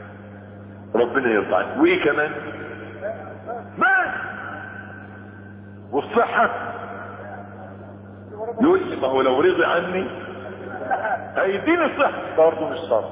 ربنا يرضى عني. وايه كمان؟ بس. والصحة يقول لي ما هو لو رضي عني هيديني الصحة، برضه مش شرط.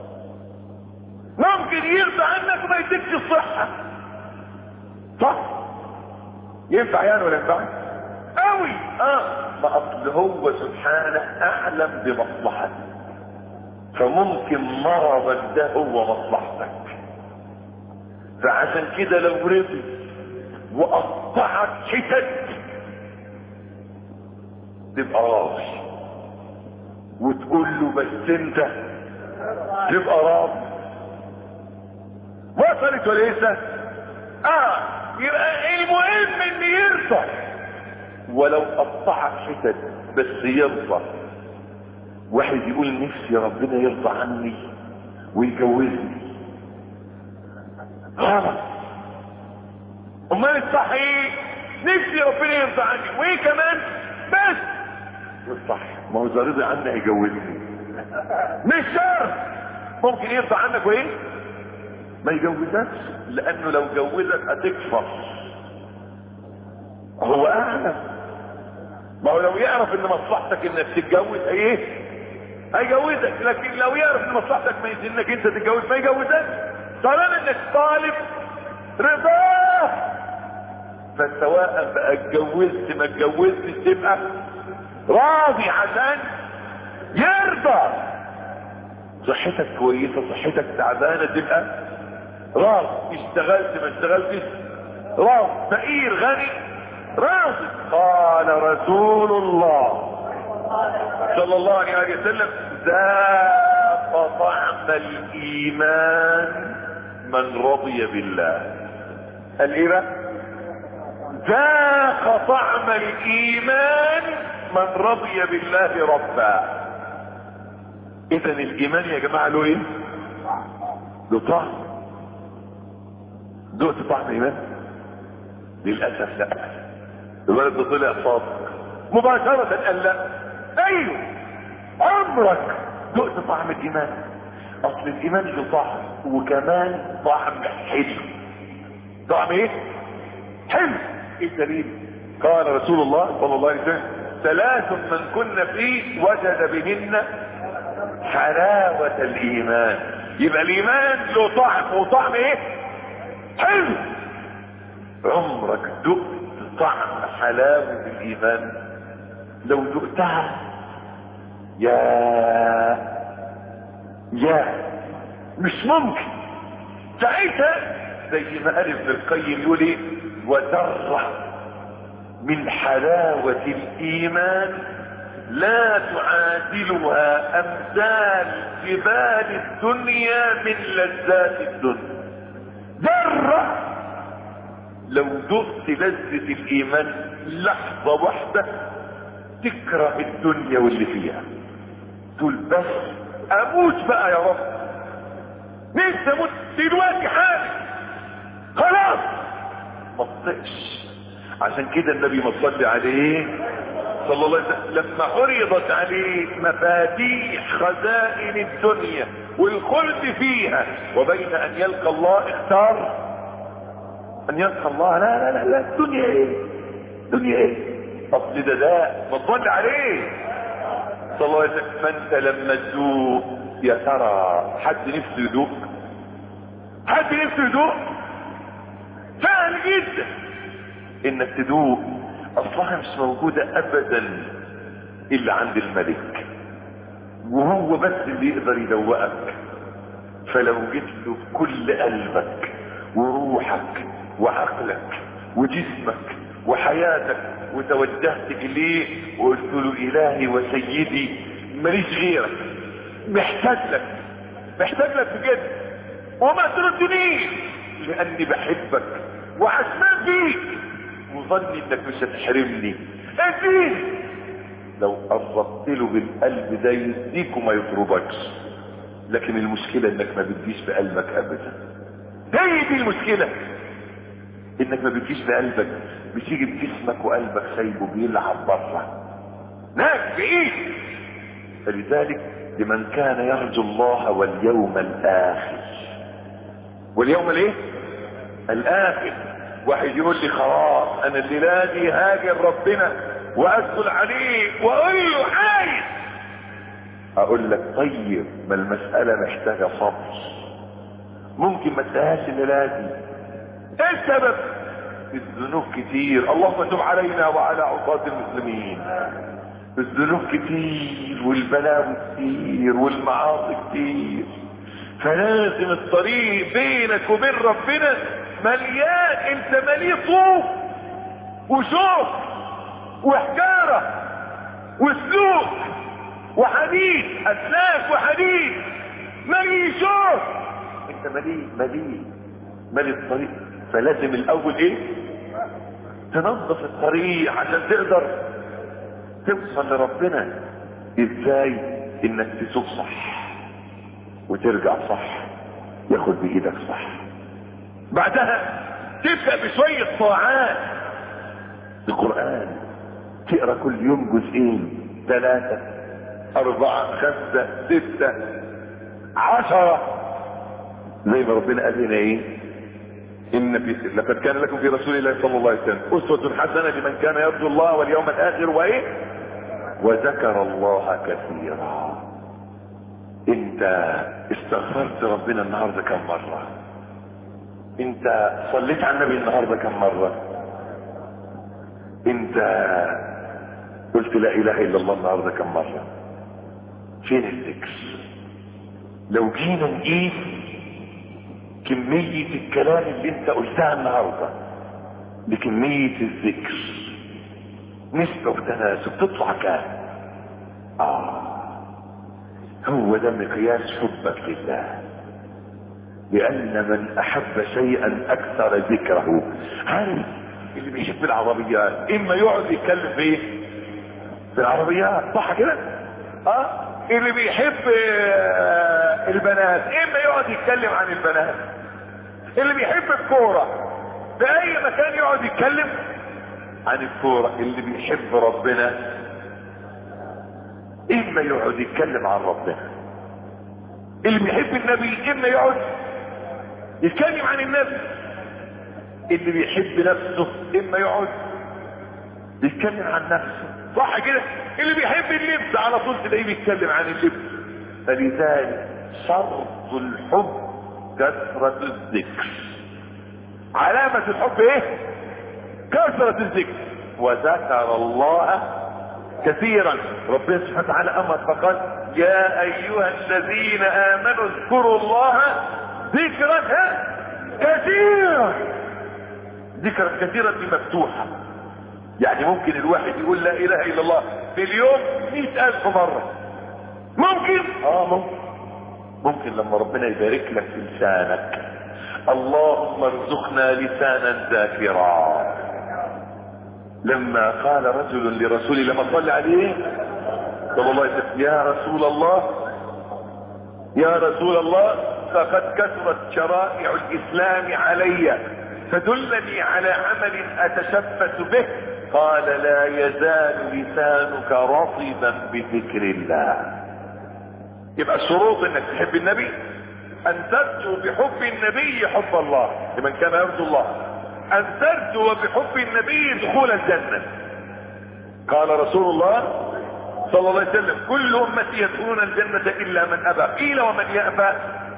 ممكن يرضى عنك وما يديكش الصحة، صح؟ ينفع يعني ولا ينفع؟ قوي. اه ما اصل هو سبحانه اعلم بمصلحتك، فممكن مرضك ده هو مصلحتك. فعشان كده لو رضي وقطعك حتت تبقى راضي وتقول له بس انت تبقى راضي. وصلت ولا لسه؟ اه يبقى المهم ان يرضى، ولو قطعك حتت بس يرضى. واحد يقول نفسي ربنا يرضى عني ويجوزني غلط. امال الصح ايه؟ نفسي ربنا يرضى عني وايه كمان بس. والصح ما هو اذا رضي عني هيجوزني، مش شرط. ممكن يرضى عنك وايه ما يجوزكش، لانه لو جوزك هتكفر. هو اعلم. ما هو لو يعرف ان مصلحتك انك تتجوز ايه هيجوزك، لكن لو يعرف ان مصلحتك ما انك انت تتجوز ما يجوزك. طالما انك طالب رضاه، فسواء بقى اتجوزت ما اتجوزتش تبقى راضي عشان يرضى. صحتك كويسه صحتك تعبانه تبقى راضي، اشتغلت ما اشتغلتش راضي، فقير غني راضي. قال رسول الله صلى الله عليه وسلم ذاق طعم الايمان من رضي بالله. الايه؟ ذاق طعم الايمان من رضي بالله ربا. اذا الايمان يا جماعه له ايه؟ له طعم. دقت طعم الايمان؟ للاسف لا. الولد ده طلع صادق مباشره قال لا. ايوه عمرك دقت طعم الايمان؟ اصل الايمان له طعم وكمان طعم حلو. طعم ايه؟ حلو. ايه الدليل؟ قال رسول الله صلى الله عليه وسلم ثلاث من كن فيه وجد بهن حلاوة الايمان. يبقى الايمان له طعم وطعم ايه؟ حلو. عمرك دقت طعم حلاوة الايمان؟ لو دقتها يا يا مش ممكن. ساعتها زي ما قال ابن القيم يقول ايه؟ وذرة من حلاوة الايمان لا تعادلها امثال جبال الدنيا من لذات الدنيا. ذرة لو دقت لذة الايمان لحظة واحدة تكره الدنيا واللي فيها، تقول بس اموت بقى يا رب، نفسي اموت دلوقتي حالا خلاص ما تطقش. عشان كده النبي ما صلى عليه صلى الله عليه وسلم لما عرضت عليه مفاتيح خزائن الدنيا والخلد فيها وبين ان يلقى الله اختار ان يلقى الله. لا لا لا, لا الدنيا ايه؟ الدنيا ايه؟ اصل ده ده ما تصلي عليه صلى الله عليه وسلم. فانت لما تذوق يا ترى حد نفسه يذوق؟ حد نفسه يذوق؟ سهل جدا انك تذوق. اصلها مش موجودة ابدا الا عند الملك، وهو بس اللي يقدر يذوقك. فلو جيت له بكل قلبك وروحك وعقلك وجسمك وحياتك وتوجهت اليه وقلت له الهي وسيدي ماليش غيرك، محتاج لك محتاج لك بجد وما تردنيش لاني بحبك وعشمان فيك وظني انك مش هتحرمني اديني. لو قربت له بالقلب ده يديك وما يطردكش، لكن المشكلة انك ما بتجيش بقلبك ابدا. هي دي المشكلة، انك ما بتجيش بقلبك، بتيجي بجسمك وقلبك سايبه بيلعب بره هناك بعيد. فلذلك لمن كان يرجو الله واليوم الاخر. واليوم الايه؟ الاخر. واحد يقول لي خلاص انا الليله دي هاجر ربنا واسال عليه واقول له عايز، اقول لك طيب ما المساله محتاجه صبر، ممكن ما تلاقيهاش الليله دي. ايه السبب؟ الذنوب كتير. اللهم تب علينا وعلى عصاة المسلمين. الذنوب كتير والبلاوي كتير والمعاصي كتير، فلازم الطريق بينك وبين ربنا مليان. انت مليء طوب وشوك وحجارة وسلوك وحديد، اسلاك وحديد، مليء شوك. انت مليء مليء مليء الطريق. فلازم الاول ايه؟ تنظف الطريق عشان تقدر توصل لربنا. ازاي؟ انك تسوق صح. وترجع صح، ياخد بايدك صح. بعدها تبدأ بشوية طاعات. القرآن تقرأ كل يوم جزئين، ثلاثة، أربعة، خمسة، ستة، عشرة، زي ما ربنا قال لنا ايه؟ إن في لقد كان لكم في رسول الله صلى الله عليه وسلم أسوة حسنة لمن كان يرجو الله واليوم الآخر وإيه؟ وذكر الله كثيرا. انت استغفرت ربنا النهارده كم مرة؟ انت صليت على النبي النهارده كم مرة؟ انت قلت لا اله الا الله النهارده كم مرة؟ فين الذكر؟ لو جينا نقيس كمية الكلام اللي انت قلتها النهارده بكمية الذكر، نسبة وتناسب، تطلع كام؟ اه هو ده مقياس حبك لله. لان من احب شيئا اكثر ذكره. عارف اللي بيحب العربيات اما يقعد يتكلم في ايه؟ في العربيات، صح كده؟ اه اللي بيحب البنات اما يقعد يتكلم عن البنات. اللي بيحب الكورة في اي مكان يقعد يتكلم عن الكورة. اللي بيحب ربنا اما يقعد يتكلم عن ربنا. اللي بيحب النبي اما يقعد يتكلم عن النبي. اللي بيحب نفسه اما يقعد يتكلم عن نفسه، صح كده؟ اللي بيحب اللبس على طول تلاقيه بيتكلم عن اللبس. فلذلك شرط الحب كثرة الذكر. علامة الحب ايه؟ كثرة الذكر. وذكر الله كثيرا. ربنا سبحانه وتعالى امر فقال يا ايها الذين امنوا اذكروا الله ذكرا كثيرا. ذكرا كثيرا دي مفتوحة، يعني ممكن الواحد يقول لا اله الا الله في اليوم مئة الف مرة. ممكن اه ممكن ممكن لما ربنا يبارك لك في لسانك. اللهم ارزقنا لسانا ذاكرا. لما قال رجل لرسول لما صلى عليه صلى الله عليه وسلم يا رسول الله يا رسول الله فقد كثرت شرائع الاسلام علي فدلني على عمل اتشبث به. قال لا يزال لسانك رطبا بذكر الله. يبقى الشروط انك تحب النبي ان ترجو بحب النبي حب الله لمن كان يرجو الله، ان ترجو بحب النبي دخول الجنة. قال رسول الله صلى الله عليه وسلم كل امتي يدخلون الجنة الا من ابى. قيل ومن يأبى؟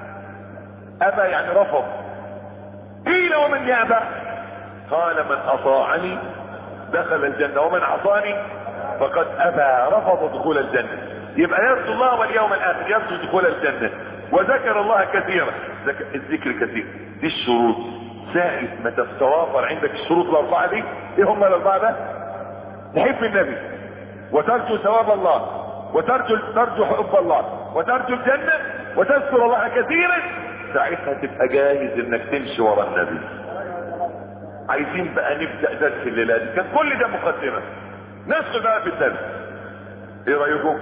ابى يعني رفض. قيل ومن يأبى؟ قال من اطاعني دخل الجنة ومن عصاني فقد ابى، رفض دخول الجنة. يبقى يرجو الله واليوم الاخر، يرجو دخول الجنة، وذكر الله كثيرا. الذكر كثير. دي الشروط. ساعة ما تتوافر عندك الشروط الاربعة دي، ايه هم الاربعة ده؟ تحب النبي وترجو ثواب الله وترجو ترجو حب الله وترجو الجنة وتذكر الله كثيرا. ساعتها تبقى جاهز انك تمشي ورا النبي. عايزين بقى نبدأ درس الليلة دي. كان كل ده مقدمة، ندخل بقى في الدرس. ايه رأيكم؟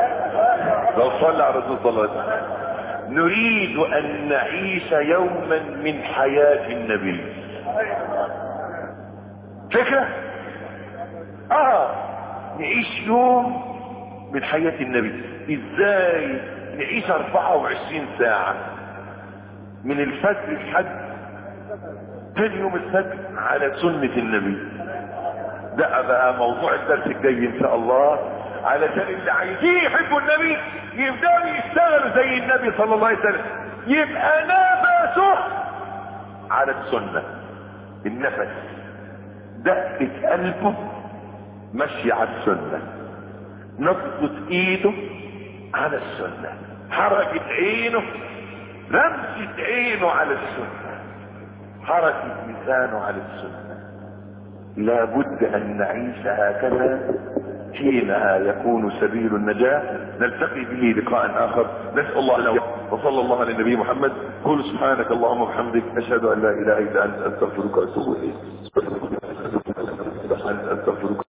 لو صلى على الرسول صلى الله عليه وسلم. نريد ان نعيش يوما من حياة النبي. فكرة؟ اه نعيش يوم من حياة النبي. ازاي نعيش اربعة وعشرين ساعة من الفجر لحد تاني يوم الفجر على سنة النبي؟ ده بقى موضوع الدرس الجاي ان شاء الله، علشان اللي عايزين يحبوا النبي يبدأوا يشتغلوا زي النبي صلى الله عليه وسلم. يبقى نفسه على السنة. النفس دقة قلبه مشي على السنة، نبضة ايده على السنة، حركة عينه، رمسة عينه على السنة، حركة لسانه على السنة. لابد ان نعيش هكذا، حينها يكون سبيل النجاة. نلتقي به لقاء اخر. نسأل الله له وصلى الله على النبي محمد. قل سبحانك اللهم وبحمدك اشهد ان لا اله الا انت استغفرك واتوب اليك. استغفرك